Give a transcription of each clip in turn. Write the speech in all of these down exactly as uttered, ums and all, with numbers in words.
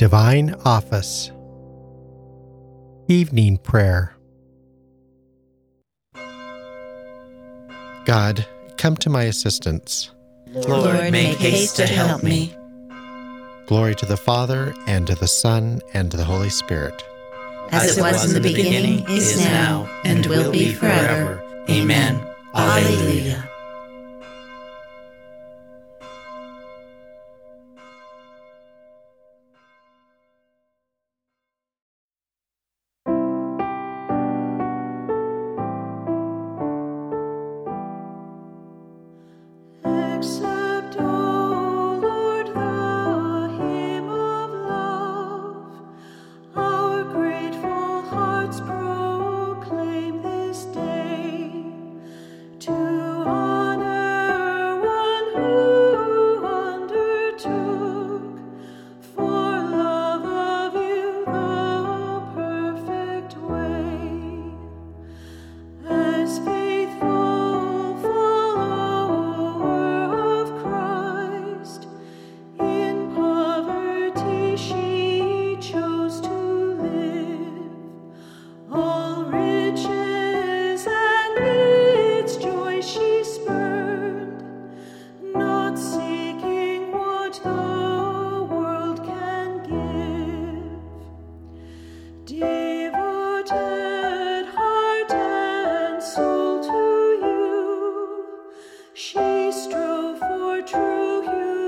Divine Office. Evening Prayer. God, come to my assistance. Lord, make haste to help me. Glory to the Father, and to the Son, and to the Holy Spirit. As it was in the beginning, is now, and will be forever. Amen. Alleluia. Accept, O Lord, the hymn of love. Our grateful hearts proclaim this day to honor one who undertook for love of you the perfect way. As faithful follower of Christ, in poverty she chose to live. All riches and its joy she spurned, not seeking what the world can give. Devoted heart and soul to you, she strove for true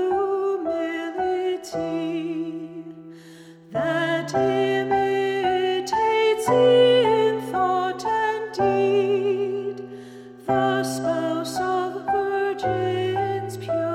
humility that imitates in thought and deed the spouse of virgins'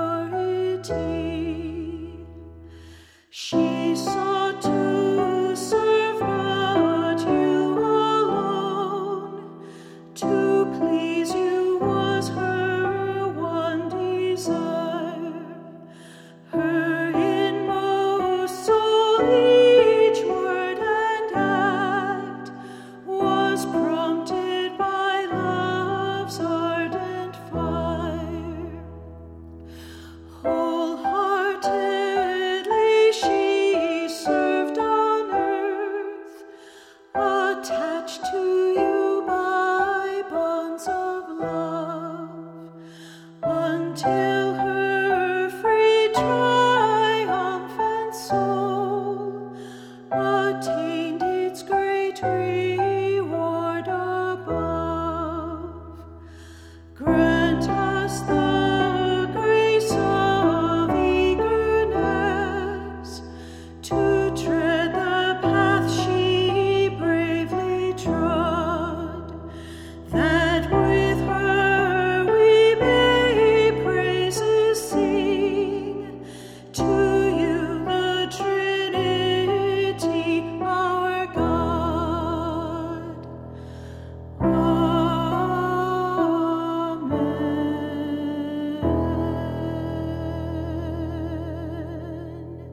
purity. She sought to serve but you alone, to please you was her one desire. Her inmost soul, each word and act was prompted by love's ardent fire. Wholeheartedly she served on earth, attached to you by bonds of love, until her free triumphant soul attained its great reward above. Grant us the grace of eagerness to tread the path she bravely trod, that with her we may praises sing to you, the Trinity, our God. Amen.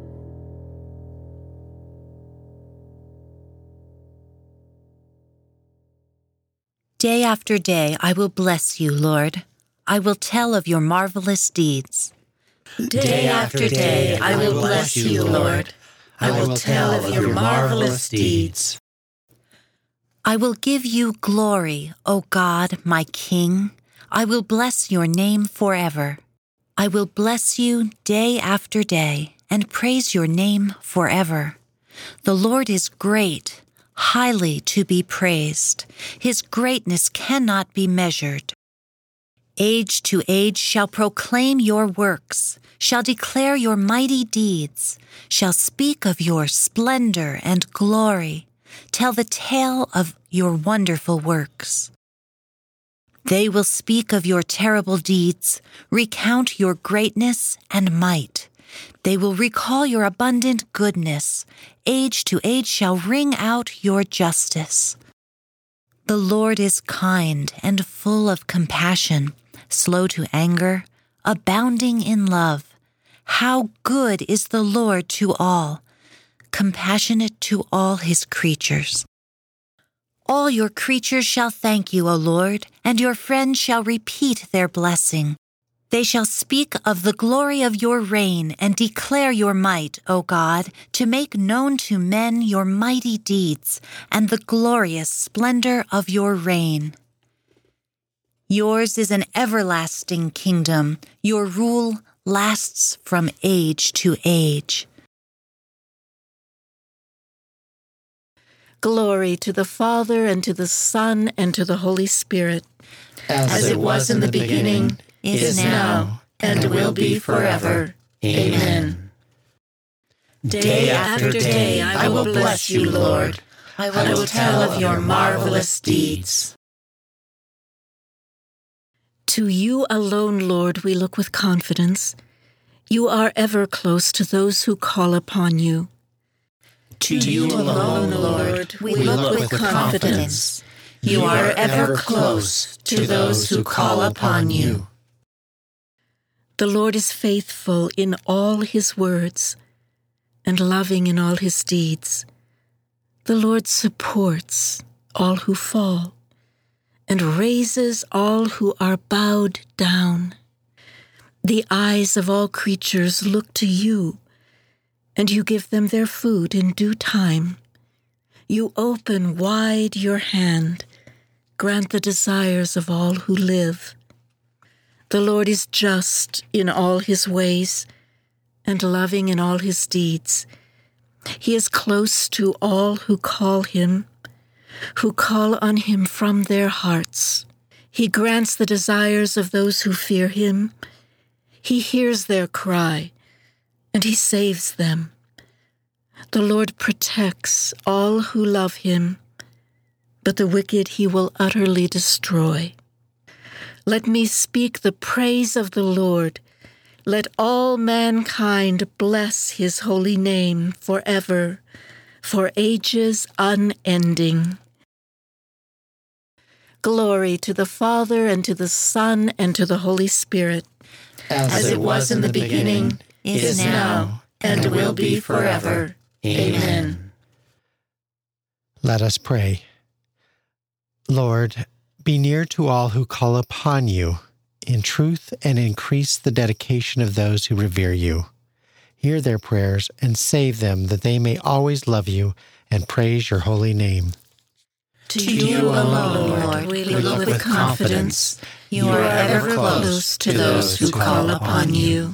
Day after day I will bless you, Lord. I will tell of your marvelous deeds. Day after day I will bless you, Lord. I will tell of your marvelous deeds. I will give you glory, O God, my King. I will bless your name forever. I will bless you day after day and praise your name forever. The Lord is great, highly to be praised. His greatness cannot be measured. Age to age shall proclaim your works, shall declare your mighty deeds, shall speak of your splendor and glory, tell the tale of your wonderful works. They will speak of your terrible deeds, recount your greatness and might. They will recall your abundant goodness. Age to age shall ring out your justice. The Lord is kind and full of compassion, slow to anger, abounding in love. How good is the Lord to all, compassionate to all his creatures. All your creatures shall thank you, O Lord, and your friends shall repeat their blessing. They shall speak of the glory of your reign and declare your might, O God, to make known to men your mighty deeds and the glorious splendor of your reign. Yours is an everlasting kingdom. Your rule lasts from age to age. Glory to the Father, and to the Son, and to the Holy Spirit. As, As it was in the beginning, is, is now, and will be forever. Amen. Day after day I will bless you, Lord. I will, I will tell of your marvelous deeds. To you alone, Lord, we look with confidence. You are ever close to those who call upon you. To you alone, Lord, we look with confidence. You are ever close to those who call upon you. The Lord is faithful in all his words and loving in all his deeds. The Lord supports all who fall and raises all who are bowed down. The eyes of all creatures look to you, and you give them their food in due time. You open wide your hand, grant the desires of all who live. The Lord is just in all his ways and loving in all his deeds. He is close to all who call him, who call on him from their hearts. He grants the desires of those who fear him. He hears their cry, and he saves them. The Lord protects all who love him, but the wicked he will utterly destroy. Let me speak the praise of the Lord. Let all mankind bless his holy name forever, for ages unending. Glory to the Father, and to the Son, and to the Holy Spirit. As, As it was in the beginning, is, is now, and will be forever. Amen. Let us pray. Lord, be near to all who call upon you in truth, and increase the dedication of those who revere you. Hear their prayers and save them, that they may always love you and praise your holy name. To, to you alone, Lord, we look with confidence. You are ever close to those who call upon you.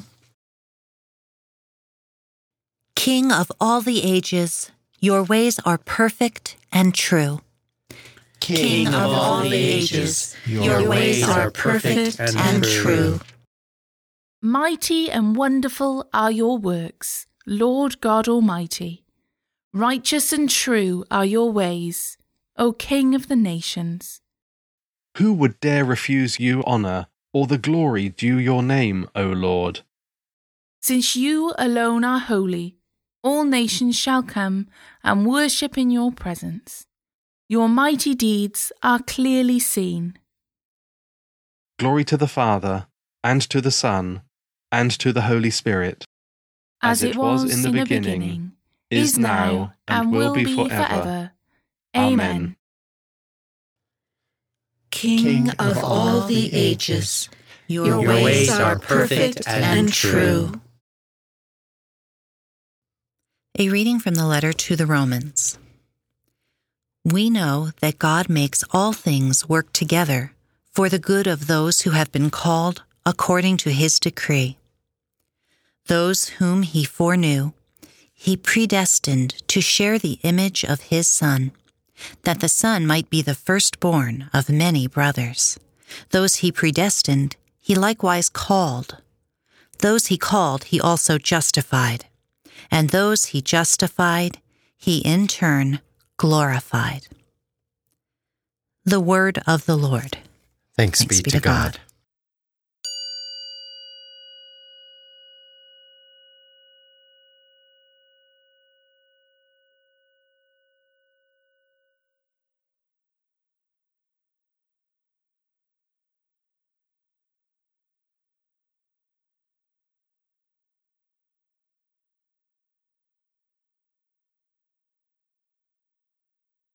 King of all the ages, your ways are perfect and true. King of all the ages, your ways are perfect and true. Mighty and wonderful are your works, Lord God Almighty. Righteous and true are your ways, O King of the nations. Who would dare refuse you honour, or the glory due your name, O Lord? Since you alone are holy, all nations shall come and worship in your presence. Your mighty deeds are clearly seen. Glory to the Father, and to the Son, and to the Holy Spirit. As, As it was, was in the beginning, beginning is now, and will be forever. forever. Amen. King of all the ages, your ways are perfect and true. A reading from the letter to the Romans. We know that God makes all things work together for the good of those who have been called according to his decree. Those whom he foreknew, he predestined to share the image of his Son, that the Son might be the firstborn of many brothers. Those he predestined, he likewise called. Those he called, he also justified. And those he justified, he in turn glorified. The word of the Lord. Thanks, Thanks be, be to God. God.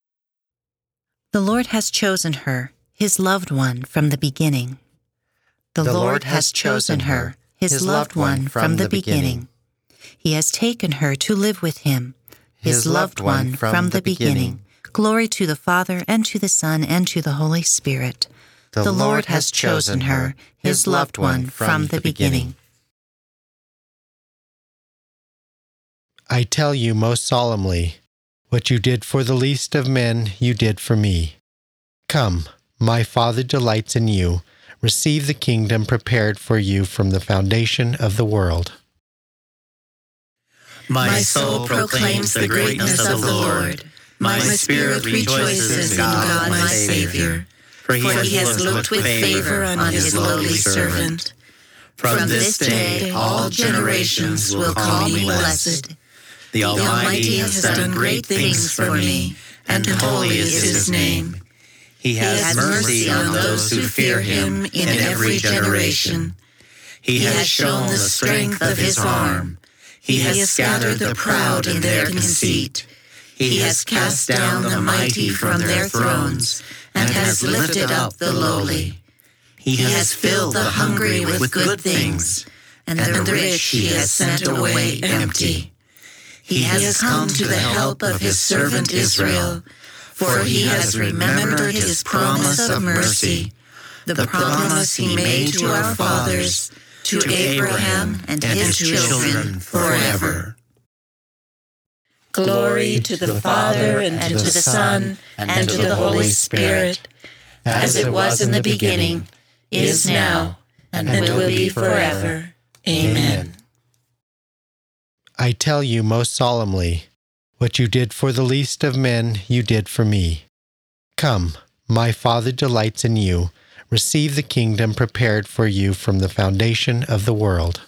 The Lord has chosen her, his loved one, from the beginning. The Lord has chosen her, his loved one, from the beginning. He has taken her to live with him, his loved one from the beginning. Glory to the Father, and to the Son, and to the Holy Spirit. The Lord has chosen her, his loved one, from the beginning. I tell you most solemnly, what you did for the least of men, you did for me. Come, my Father delights in you. Receive the kingdom prepared for you from the foundation of the world. My soul proclaims the greatness of the Lord. My spirit rejoices in God my Savior, for he has looked with favor on his lowly servant. From this day all generations will call me blessed. The Almighty has done great things for me, and holy is his name. He has mercy on those who fear him in every generation. He has shown the strength of his arm. He has scattered the proud in their conceit. He has cast down the mighty from their thrones, and has lifted up the lowly. He has filled the hungry with good things, and the rich he has sent away empty. He has come to the help of his servant Israel, for he has remembered his promise of mercy, the promise he made to our fathers, to Abraham and his children forever. Glory to the Father, and to the Son, and to the Holy Spirit, as it was in the beginning, is now, and will be forever. Amen. I tell you most solemnly, what you did for the least of men, you did for me. Come, my Father delights in you. Receive the kingdom prepared for you from the foundation of the world.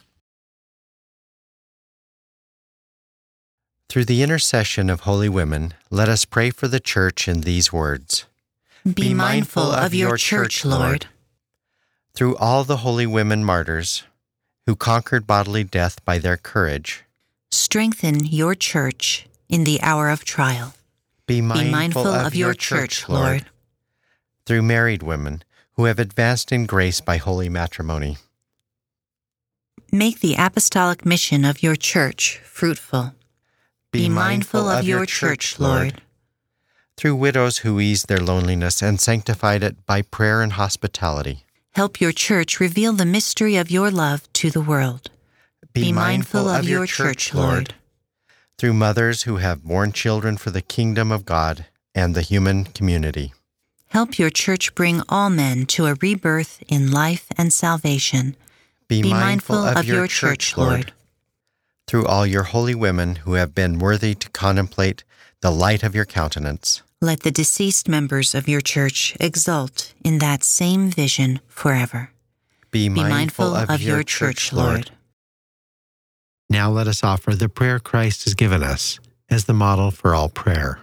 Through the intercession of holy women, let us pray for the Church in these words. Be mindful of your Church, Lord. Through all the holy women martyrs, who conquered bodily death by their courage, strengthen your Church in the hour of trial. Be mindful, Be mindful of, of your Church, Lord. Lord. Through married women, who have advanced in grace by holy matrimony, make the apostolic mission of your Church fruitful. Be, Be mindful, mindful of, of your Church, Lord. Through widows who eased their loneliness and sanctified it by prayer and hospitality, help your Church reveal the mystery of your love to the world. Be, Be mindful, mindful of, of your Church, Church, Lord. Through mothers who have borne children for the kingdom of God and the human community, help your Church bring all men to a rebirth in life and salvation. Be, Be mindful, mindful of, of your, your Church, Church, Lord. Lord. Through all your holy women who have been worthy to contemplate the light of your countenance, let the deceased members of your Church exult in that same vision forever. Be, Be mindful, mindful of, of your, your Church, Church, Lord. Lord. Now let us offer the prayer Christ has given us as the model for all prayer.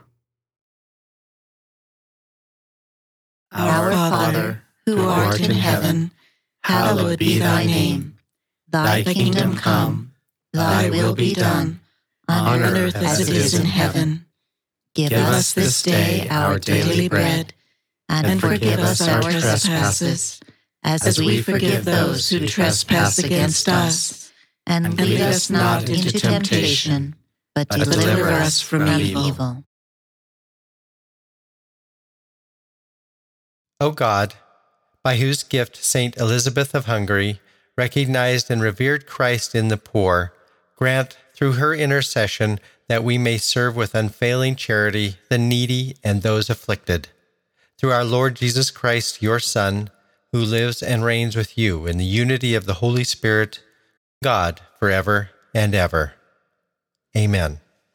Our Father, who art in heaven, hallowed be thy name. Thy kingdom come, thy will be done, on earth as it is in heaven. Give us this day our daily bread, and forgive us our trespasses, as we forgive those who trespass against us. And lead us not into temptation, but deliver us from evil. O God, by whose gift Saint Elizabeth of Hungary recognized and revered Christ in the poor, grant through her intercession that we may serve with unfailing charity the needy and those afflicted. Through our Lord Jesus Christ, your Son, who lives and reigns with you in the unity of the Holy Spirit, God, forever and ever. Amen.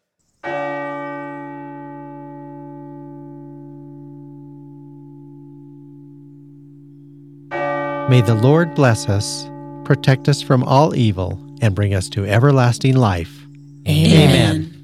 May the Lord bless us, protect us from all evil, and bring us to everlasting life. Amen. Amen.